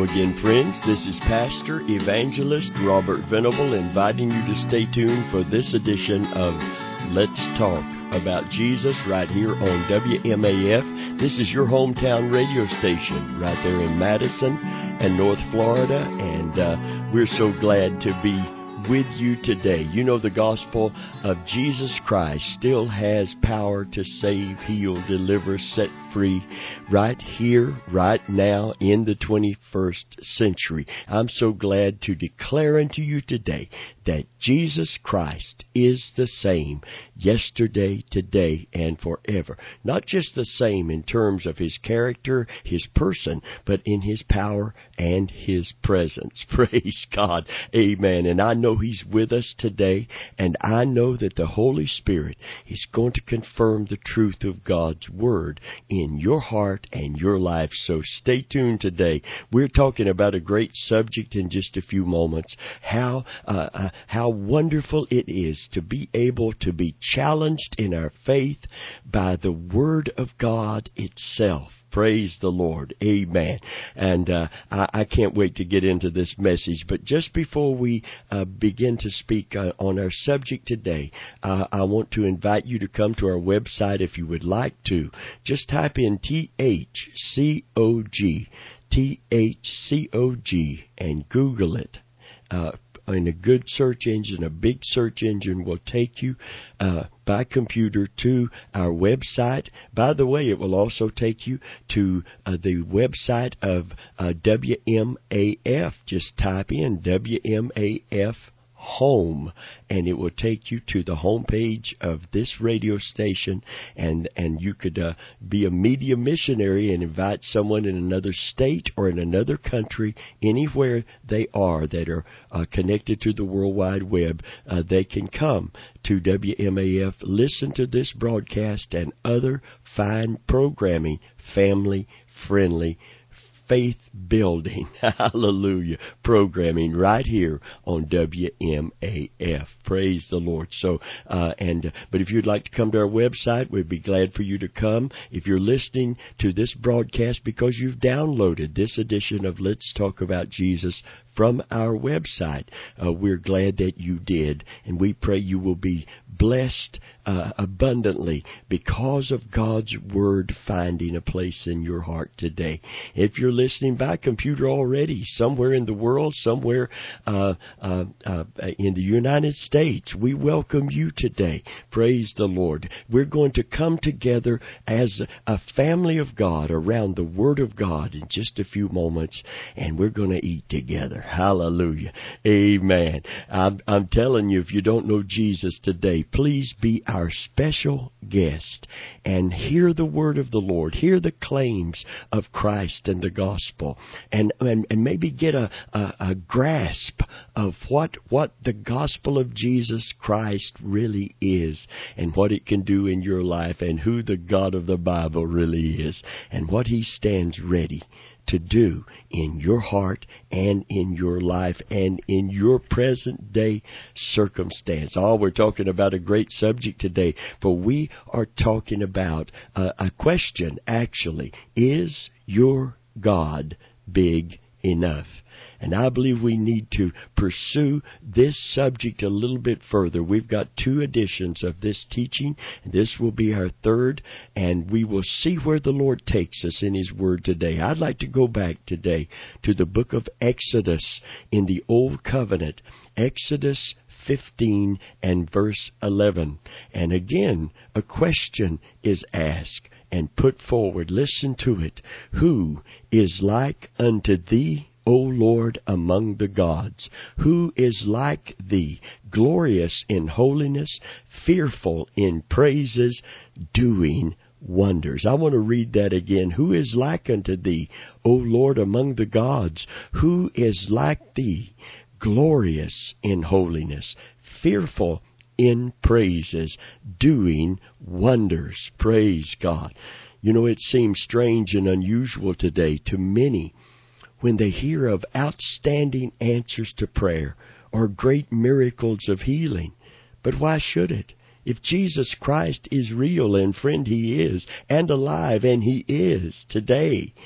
again, friends. This is Pastor Evangelist Robert Venable inviting you to stay tuned for this edition of Let's Talk About Jesus right here on WMAF. This is your hometown radio station right there in Madison and North Florida, and we're so glad to be with you today. You know, the gospel of Jesus Christ still has power to save, heal, deliver, set free right here, right now in the 21st century. I'm so glad to declare unto you today that Jesus Christ is the same yesterday, today, and forever. Not just the same in terms of His character, His person, but in His power and His presence. Praise God. Amen. And I know He's with us today, and I know that the Holy Spirit is going to confirm the truth of God's Word in your heart and your life. So stay tuned today. We're talking about a great subject in just a few moments. How wonderful it is to be able to be challenged in our faith by the Word of God itself. Praise the Lord. Amen. And I can't wait to get into this message. But just before we begin to speak on our subject today, I want to invite you to come to our website if you would like to. Just type in THCOG and Google it. In a good search engine, a big search engine will take you by computer to our website. By the way, it will also take you to the website of WMAF. Just type in WMAF home, and it will take you to the home page of this radio station, and you could be a media missionary and invite someone in another state or in another country, anywhere they are that are connected to the World Wide Web. They can come to WMAF, listen to this broadcast and other fine programming, family-friendly, faith-building, hallelujah, programming right here on WMAF. Praise the Lord. So, but if you'd like to come to our website, we'd be glad for you to come. If you're listening to this broadcast because you've downloaded this edition of Let's Talk About Jesus from our website, we're glad that you did, and we pray you will be blessed abundantly because of God's Word finding a place in your heart today. If you're listening by computer already, somewhere in the world, somewhere in the United States, we welcome you today. Praise the Lord. We're going to come together as a family of God around the Word of God in just a few moments, and we're going to eat together. Hallelujah. Amen. I'm telling you, if you don't know Jesus today, please be our special guest and hear the word of the Lord, hear the claims of Christ and the gospel, and maybe get a grasp of what the gospel of Jesus Christ really is and what it can do in your life and who the God of the Bible really is and what He stands ready to do in your heart and in your life and in your present day circumstance. We're talking about a great subject today, for we are talking about a question, actually. Is your God big enough? And I believe we need to pursue this subject a little bit further. We've got 2 editions of this teaching. This will be our 3rd, and we will see where the Lord takes us in His Word today. I'd like to go back today to the book of Exodus in the Old Covenant, Exodus 15 and verse 11. And again, a question is asked and put forward. Listen to it. Who is like unto thee, O Lord, among the gods? Who is like thee, glorious in holiness, fearful in praises, doing wonders? I want to read that again. Who is like unto thee, O Lord, among the gods? Who is like thee, glorious in holiness, fearful in praises, doing wonders? Praise God. You know, it seems strange and unusual today to many when they hear of outstanding answers to prayer or great miracles of healing. But why should it? If Jesus Christ is real, and friend, He is, and alive, and He is today,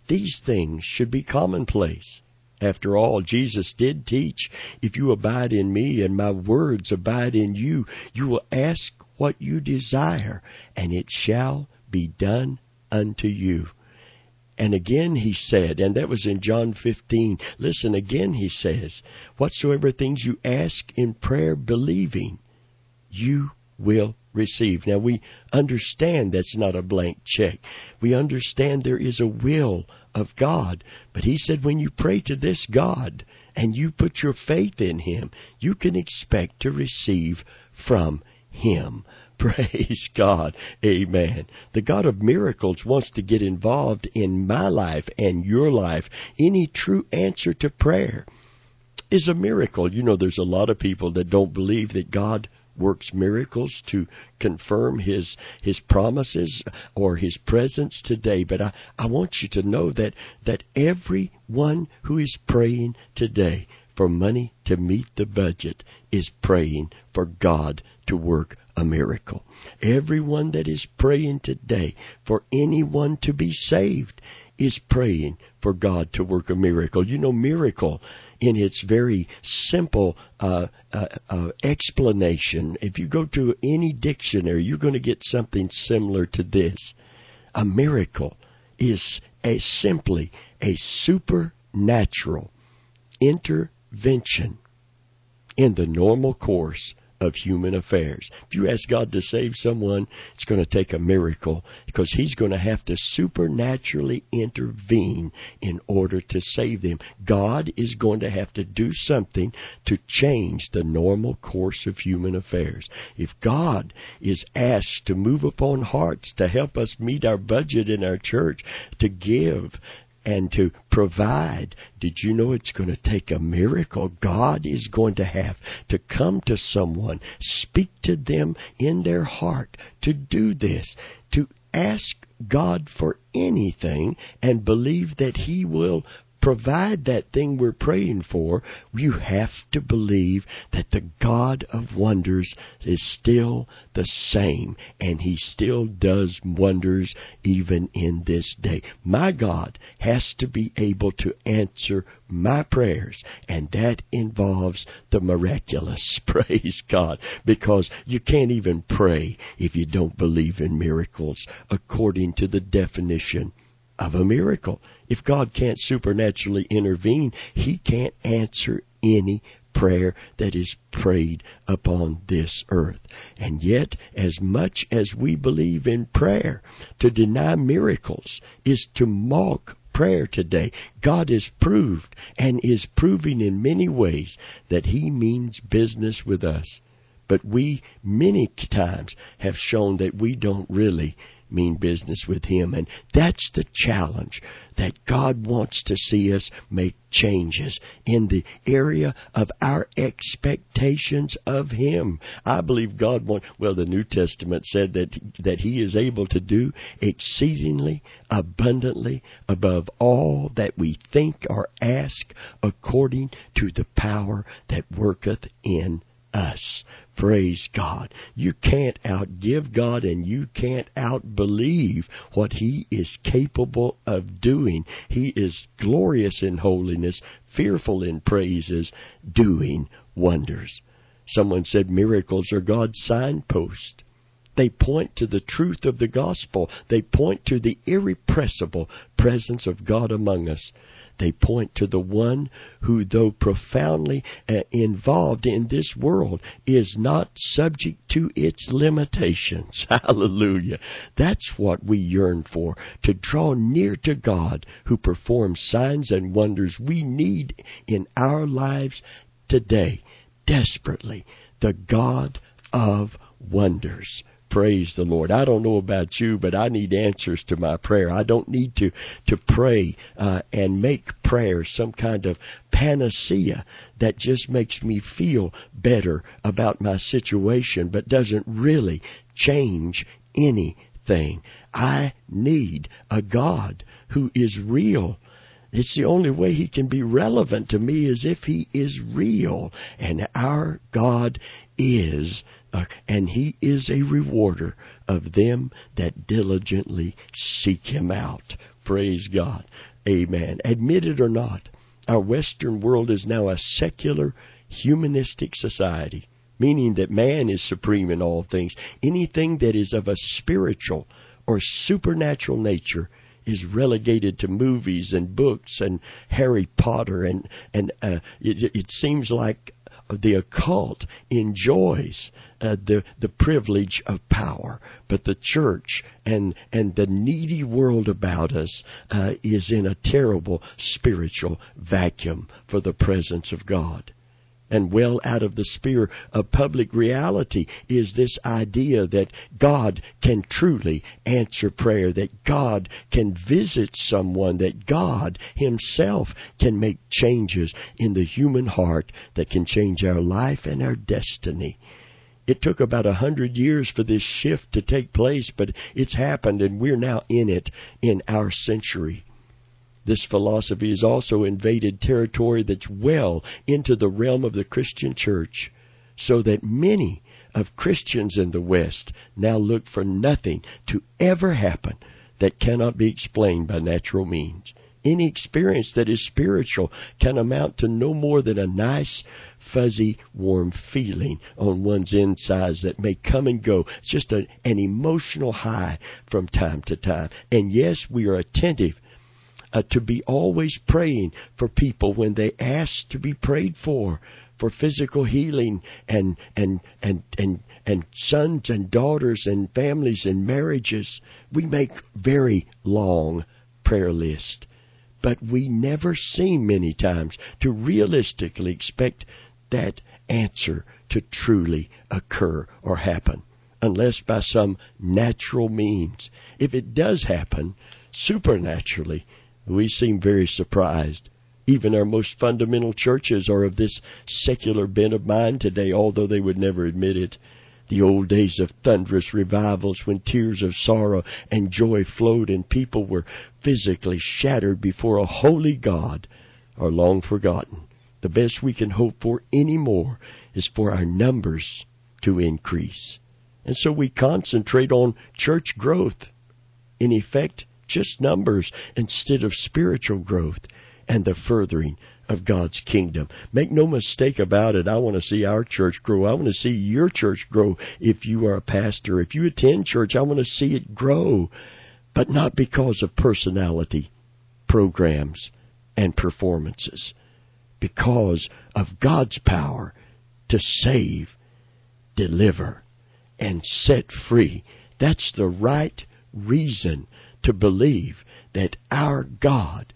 these things should be commonplace. After all, Jesus did teach, if you abide in me and my words abide in you, you will ask what you desire, and it shall be done unto you. And again he said, and that was in John 15, listen, again he says, whatsoever things you ask in prayer believing, you will receive. Now we understand that's not a blank check. We understand there is a will of God. But he said when you pray to this God and you put your faith in him, you can expect to receive from him. Praise God. Amen. The God of miracles wants to get involved in my life and your life. Any true answer to prayer is a miracle. You know, there's a lot of people that don't believe that God works miracles to confirm his promises or his presence today. But I want you to know that everyone who is praying today for money to meet the budget is praying for God to work a miracle. Everyone that is praying today for anyone to be saved is praying for God to work a miracle. You know, miracle in its very simple explanation, if you go to any dictionary, you're going to get something similar to this. A miracle is simply a supernatural intervention in the normal course of human affairs. If you ask God to save someone, it's going to take a miracle because he's going to have to supernaturally intervene in order to save them. God is going to have to do something to change the normal course of human affairs. If God is asked to move upon hearts to help us meet our budget in our church, to give and to provide, did you know it's going to take a miracle? God is going to have to come to someone, speak to them in their heart to do this, to ask God for anything and believe that he will provide that thing we're praying for. You have to believe that the God of wonders is still the same, and he still does wonders even in this day. My God has to be able to answer my prayers, and that involves the miraculous. Praise God, because you can't even pray if you don't believe in miracles according to the definition of a miracle. If God can't supernaturally intervene, he can't answer any prayer that is prayed upon this earth. And yet, as much as we believe in prayer, to deny miracles is to mock prayer today. God has proved and is proving in many ways that he means business with us. But we many times have shown that we don't really mean business with him. And that's the challenge, that God wants to see us make changes in the area of our expectations of him. I believe God wants, the New Testament said that he is able to do exceedingly abundantly above all that we think or ask, according to the power that worketh in us. Praise God. You can't outgive God, and you can't outbelieve what he is capable of doing. He is glorious in holiness, fearful in praises, doing wonders. Someone said miracles are God's signposts. They point to the truth of the gospel. They point to the irrepressible presence of God among us. They point to the one who, though profoundly involved in this world, is not subject to its limitations. Hallelujah. That's what we yearn for, to draw near to God who performs signs and wonders we need in our lives today, desperately, the God of wonders. Praise the Lord. I don't know about you, but I need answers to my prayer. I don't need to pray and make prayer some kind of panacea that just makes me feel better about my situation, but doesn't really change anything. I need a God who is real. It's the only way he can be relevant to me is if he is real. And our God is, and he is a rewarder of them that diligently seek him out. Praise God. Amen. Admit it or not, our Western world is now a secular, humanistic society, meaning that man is supreme in all things. Anything that is of a spiritual or supernatural nature is relegated to movies and books and Harry Potter, and it seems like the occult enjoys the privilege of power, but the church and the needy world about us is in a terrible spiritual vacuum for the presence of God. And well out of the sphere of public reality is this idea that God can truly answer prayer, that God can visit someone, that God Himself can make changes in the human heart that can change our life and our destiny. It took about 100 years for this shift to take place, but it's happened, and we're now in it in our century. This philosophy has also invaded territory that's well into the realm of the Christian church, so that many of Christians in the West now look for nothing to ever happen that cannot be explained by natural means. Any experience that is spiritual can amount to no more than a nice, fuzzy, warm feeling on one's insides that may come and go. It's just an emotional high from time to time. And yes, we are attentive to be always praying for people when they ask to be prayed for physical healing and sons and daughters and families and marriages. We make very long prayer lists, but we never seem many times to realistically expect that answer to truly occur or happen, unless by some natural means. If it does happen supernaturally, we seem very surprised. Even our most fundamental churches are of this secular bent of mind today, although they would never admit it. The old days of thunderous revivals when tears of sorrow and joy flowed and people were physically shattered before a holy God are long forgotten. The best we can hope for anymore is for our numbers to increase. And so we concentrate on church growth. In effect, just numbers instead of spiritual growth and the furthering of God's kingdom. Make no mistake about it. I want to see our church grow. I want to see your church grow if you are a pastor. If you attend church, I want to see it grow, but not because of personality, programs, and performances. Because of God's power to save, deliver, and set free. That's the right reason to believe that our God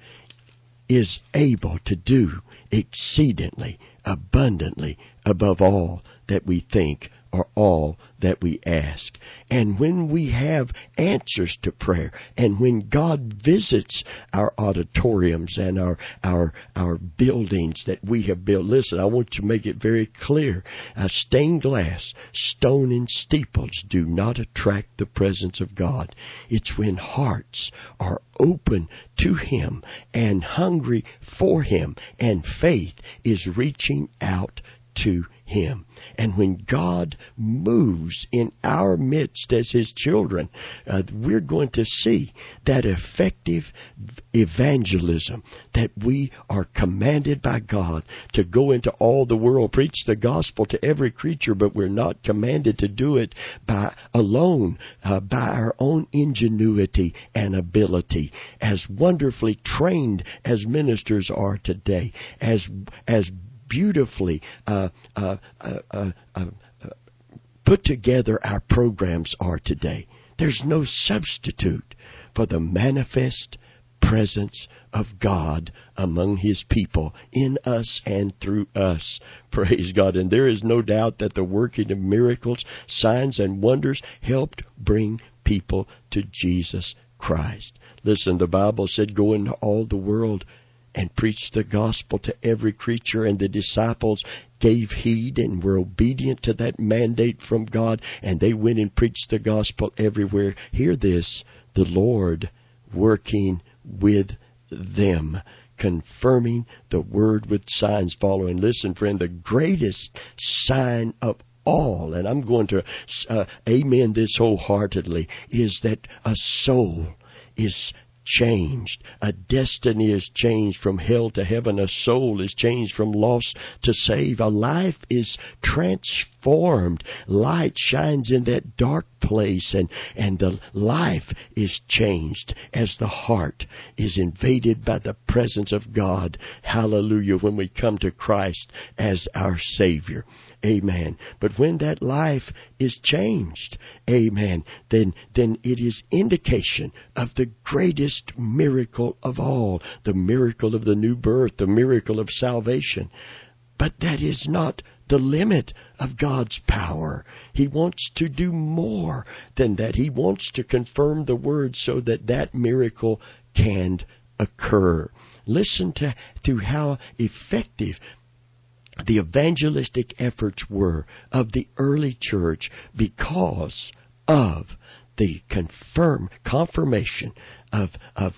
is able to do exceedingly, abundantly, above all that we think or all that we ask. And when we have answers to prayer, and when God visits our auditoriums and our buildings that we have built, listen, I want to make it very clear. Stained glass, stone, and steeples do not attract the presence of God. It's when hearts are open to Him and hungry for Him, and faith is reaching out to Him. And when God moves in our midst as His children, we're going to see that effective evangelism that we are commanded by God to go into all the world, preach the gospel to every creature, but we're not commanded to do it by our own ingenuity and ability. As wonderfully trained as ministers are today, as beautifully put together our programs are today, there's no substitute for the manifest presence of God among His people, in us and through us. Praise God. And there is no doubt that the working of miracles, signs, and wonders helped bring people to Jesus Christ. Listen, the Bible said, go into all the world and preached the gospel to every creature, and the disciples gave heed and were obedient to that mandate from God, and they went and preached the gospel everywhere. Hear this, the Lord working with them, confirming the word with signs following. Listen, friend, the greatest sign of all, and I'm going to amen this wholeheartedly, is that a soul is changed. A destiny is changed from hell to heaven. A soul is changed from lost to saved. A life is transformed. Light shines in that dark place, and the life is changed as the heart is invaded by the presence of God. Hallelujah, when we come to Christ as our Savior. Amen. But when that life is changed, amen, then it is indication of the greatest miracle of all, the miracle of the new birth, the miracle of salvation. But that is not the limit of God's power. He wants to do more than that. He wants to confirm the Word so that that miracle can occur. Listen to how effective the evangelistic efforts were of the early church because of the confirmation of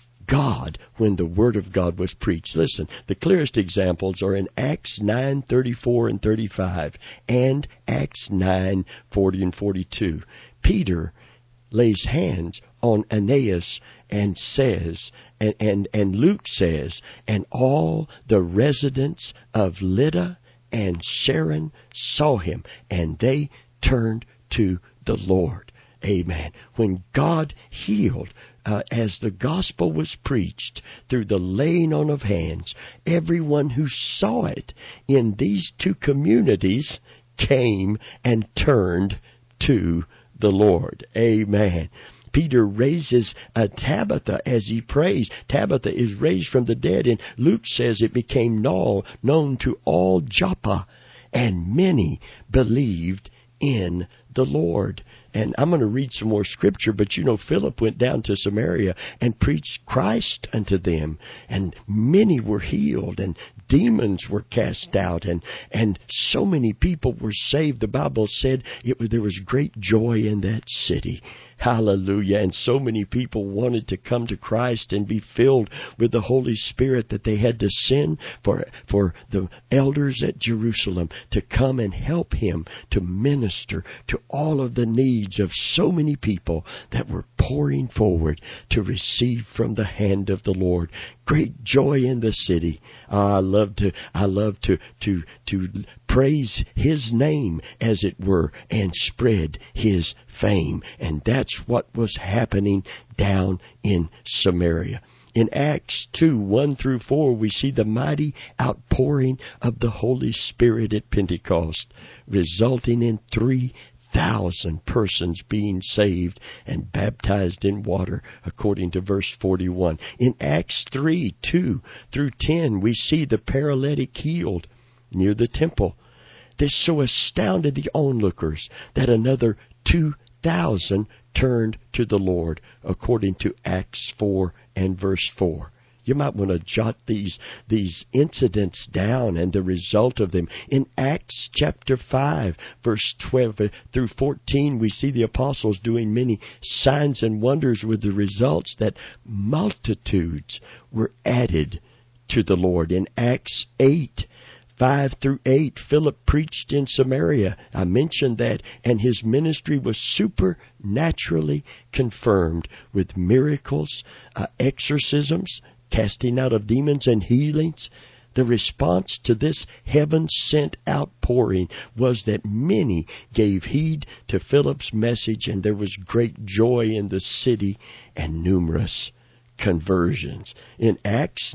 God when the Word of God was preached. Listen, the clearest examples are in Acts 9:34 and 35 and Acts 9:40 and 42. Peter lays hands on Aeneas and says, and Luke says, and all the residents of Lydda and Sharon saw him, and they turned to the Lord. Amen. When God healed, as the gospel was preached through the laying on of hands, everyone who saw it in these two communities came and turned to the Lord. Amen. Peter raises Tabitha as he prays. Tabitha is raised from the dead, and Luke says it became known to all Joppa, and many believed in the Lord. And I'm going to read some more scripture, but Philip went down to Samaria and preached Christ unto them, and many were healed, and demons were cast out, and so many people were saved. The Bible said there was great joy in that city. Hallelujah. And so many people wanted to come to Christ and be filled with the Holy Spirit that they had to send for the elders at Jerusalem to come and help him to minister to all of the needs of so many people that were pouring forward to receive from the hand of the Lord. Great joy in the city. I love to praise His name, as it were, and spread His fame. And that's what was happening down in Samaria. In Acts 2:1-4, we see the mighty outpouring of the Holy Spirit at Pentecost, resulting in 3,000 persons being saved and baptized in water, according to verse 41. In Acts 3:2-10, we see the paralytic healed near the temple. This so astounded the onlookers that another 2,000 turned to the Lord, according to Acts 4 and verse 4. You might want to jot these incidents down and the result of them. In Acts chapter 5, verse 12-14, we see the apostles doing many signs and wonders, with the results that multitudes were added to the Lord. In Acts 8:5-8, Philip preached in Samaria. I mentioned that. And his ministry was supernaturally confirmed with miracles, exorcisms, casting out of demons, and healings. The response to this heaven-sent outpouring was that many gave heed to Philip's message, and there was great joy in the city and numerous conversions. In Acts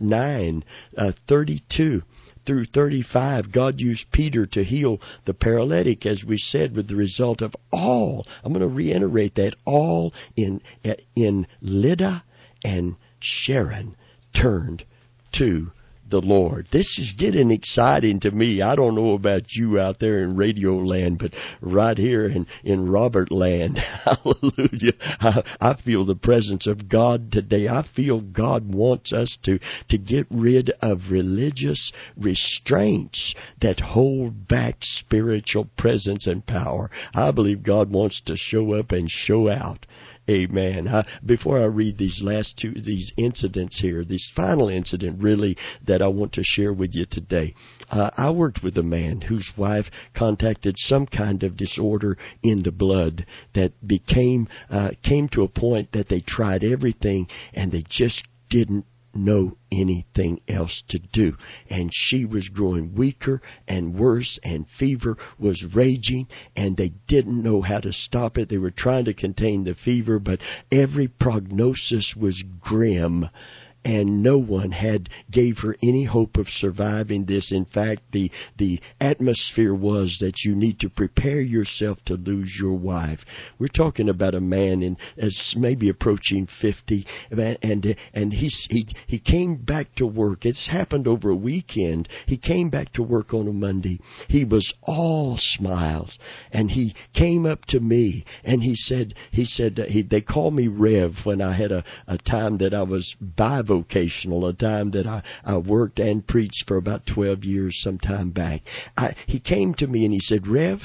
9:32-35, God used Peter to heal the paralytic, as we said, with the result of all, I'm going to reiterate that, all in Lydda and Sharon turned to the Lord. This is getting exciting to me. I don't know about you out there in radio land, but right here in Robert land, hallelujah, I feel the presence of God today. I feel God wants us to get rid of religious restraints that hold back spiritual presence and power. I believe God wants to show up and show out. Amen. Before I read these incidents here, this final incident really that I want to share with you today. I worked with a man whose wife contacted some kind of disorder in the blood that came to a point that they tried everything and they just didn't know anything else to do. And she was growing weaker and worse, and fever was raging, and they didn't know how to stop it. They were trying to contain the fever, but every prognosis was grim. And no one gave her any hope of surviving this. In fact, the atmosphere was that you need to prepare yourself to lose your wife. We're talking about a man as maybe approaching 50, and he came back to work. It's happened over a weekend. He came back to work on a Monday. He was all smiles, and he came up to me and he said they called me Rev when I had a time that I was bivocational, a time that I worked and preached for about 12 years some time back. He came to me and he said, Rev,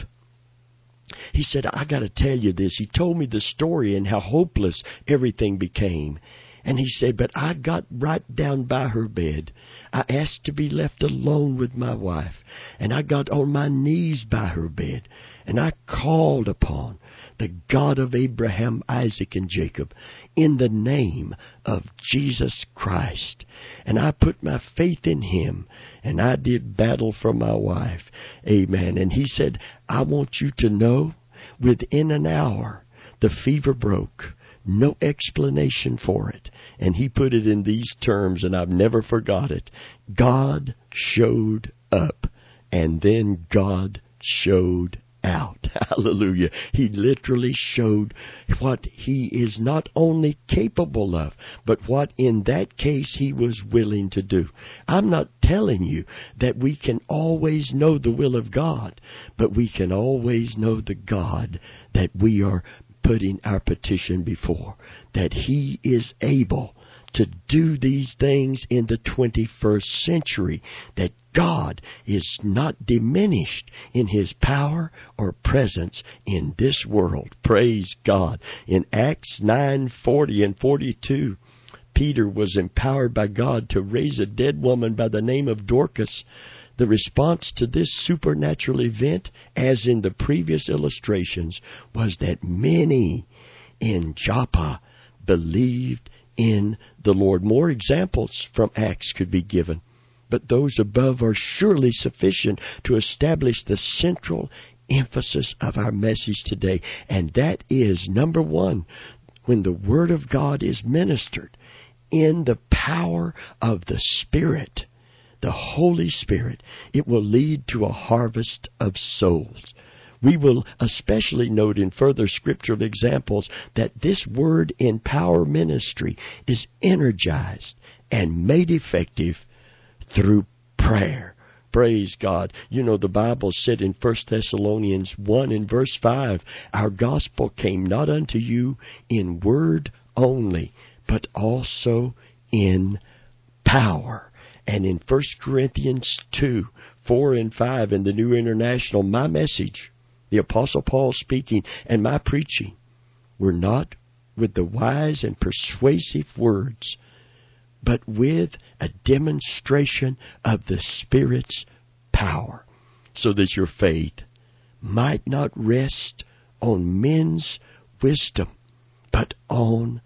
he said, I got to tell you this. He told me the story and how hopeless everything became. And he said, but I got right down by her bed. I asked to be left alone with my wife. And I got on my knees by her bed. And I called upon the God of Abraham, Isaac, and Jacob in the name of Jesus Christ. And I put my faith in Him. And I did battle for my wife. Amen. And he said, I want you to know, within an hour, the fever broke. No explanation for it. And he put it in these terms, and I've never forgot it. God showed up, and then God showed out. Hallelujah. He literally showed what He is not only capable of, but what in that case He was willing to do. I'm not telling you that we can always know the will of God, but we can always know the God that we are putting our petition before, that He is able to do these things in the 21st century, that God is not diminished in His power or presence in this world. Praise God. In Acts 9:40 and 42, Peter was empowered by God to raise a dead woman by the name of Dorcas. The response to this supernatural event, as in the previous illustrations, was that many in Joppa believed in the Lord. More examples from Acts could be given, but those above are surely sufficient to establish the central emphasis of our message today. And that is, number one, when the Word of God is ministered in the power of the Spirit, the Holy Spirit, it will lead to a harvest of souls. We will especially note in further scriptural examples that this word in power ministry is energized and made effective through prayer. Praise God. You know, the Bible said in 1 Thessalonians 1 and verse 5, our gospel came not unto you in word only, but also in power. And in 1 Corinthians 2, 4 and 5 in the New International, my message, the Apostle Paul speaking, and my preaching were not with the wise and persuasive words, but with a demonstration of the Spirit's power, so that your faith might not rest on men's wisdom, but on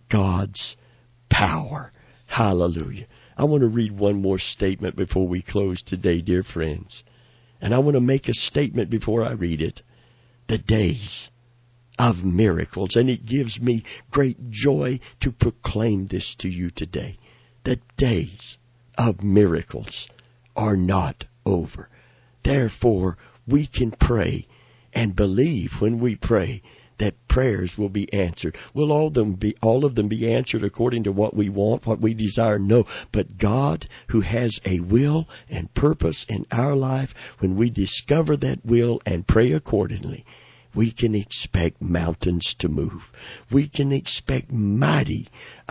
God's power. Hallelujah. I want to read one more statement before we close today, dear friends. And I want to make a statement before I read it. The days of miracles. And it gives me great joy to proclaim this to you today. The days of miracles are not over. Therefore, we can pray and believe when we pray that prayers will be answered. Will all of them be answered according to what we want, what we desire? No. But God, who has a will and purpose in our life, when we discover that will and pray accordingly, we can expect mountains to move. We can expect mighty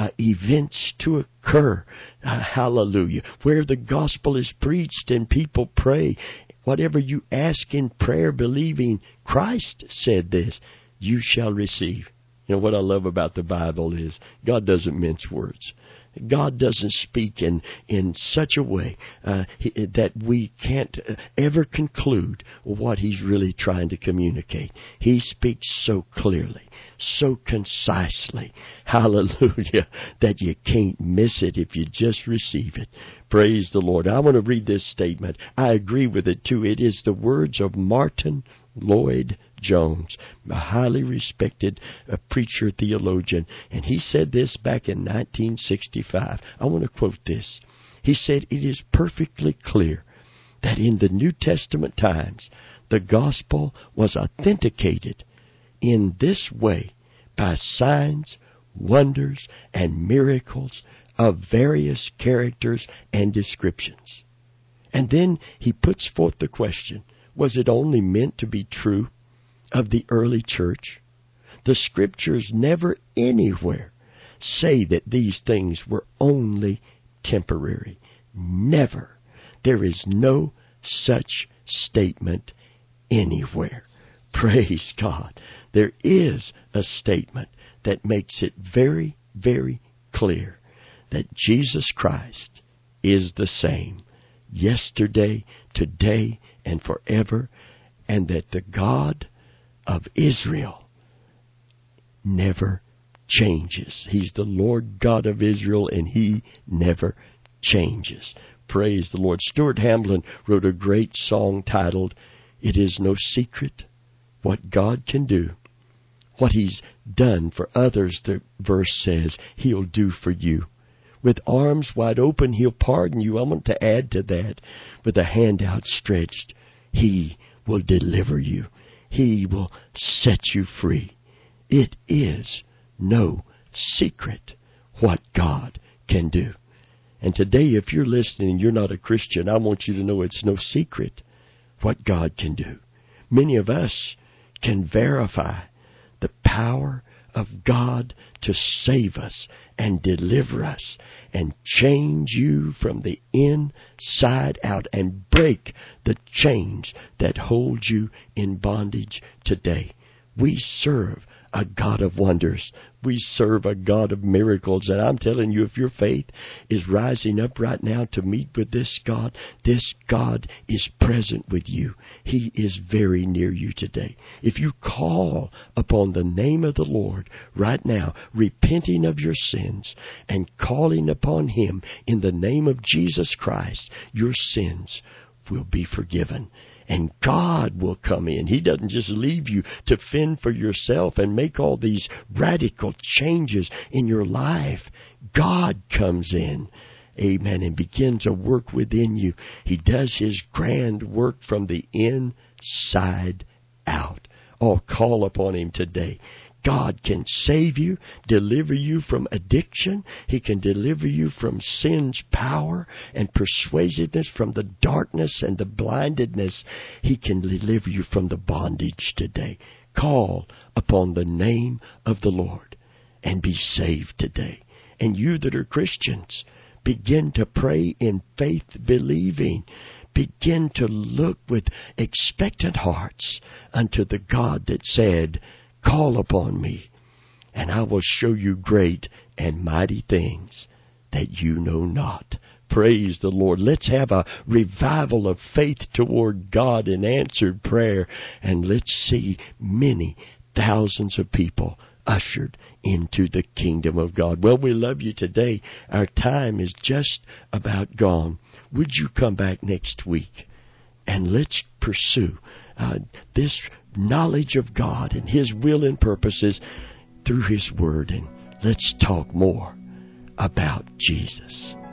events to occur. Hallelujah. Where the gospel is preached and people pray, whatever you ask in prayer, believing, Christ said this, you shall receive You know, what I love about the Bible is God doesn't mince words. God doesn't speak in such a way that we can't ever conclude what He's really trying to communicate. He speaks so clearly, so concisely, hallelujah, that you can't miss it if you just receive it. Praise the Lord. I want to read this statement. I agree with it too. It is the words of Martin Lloyd-Jones, a highly respected preacher, theologian, and he said this back in 1965. I want to quote this. He said, "It is perfectly clear that in the New Testament times, the gospel was authenticated in this way by signs, wonders, and miracles of various characters and descriptions." And then he puts forth the question, was it only meant to be true of the early church? The Scriptures never anywhere say that these things were only temporary. Never. There is no such statement anywhere. Praise God. There is a statement that makes it very, very clear that Jesus Christ is the same yesterday, today, and forever, and that the God of Israel never changes. He's the Lord God of Israel, and He never changes. Praise the Lord. Stuart Hamblin wrote a great song titled, "It is no secret what God can do. What He's done for others," the verse says, He'll do for you. With arms wide open, He'll pardon you. I want to add to that, with a hand outstretched, He will deliver you. He will set you free. It is no secret what God can do. And today, if you're listening and you're not a Christian, I want you to know it's no secret what God can do. Many of us can verify the power of God to save us and deliver us and change you from the inside out and break the chains that hold you in bondage today. We serve a God of wonders. We serve a God of miracles. And I'm telling you, if your faith is rising up right now to meet with this God is present with you. He is very near you today. If you call upon the name of the Lord right now, repenting of your sins and calling upon Him in the name of Jesus Christ, your sins will be forgiven. And God will come in. He doesn't just leave you to fend for yourself and make all these radical changes in your life. God comes in, amen, and begins a work within you. He does His grand work from the inside out. Oh, call upon Him today. God can save you, deliver you from addiction. He can deliver you from sin's power and persuasiveness, from the darkness and the blindedness. He can deliver you from the bondage today. Call upon the name of the Lord and be saved today. And you that are Christians, begin to pray in faith, believing. Begin to look with expectant hearts unto the God that said, "Call upon me, and I will show you great and mighty things that you know not." Praise the Lord. Let's have a revival of faith toward God in answered prayer, and let's see many thousands of people ushered into the kingdom of God. Well, we love you today. Our time is just about gone. Would you come back next week, and let's pursue this knowledge of God and His will and purposes through His Word, and let's talk more about Jesus.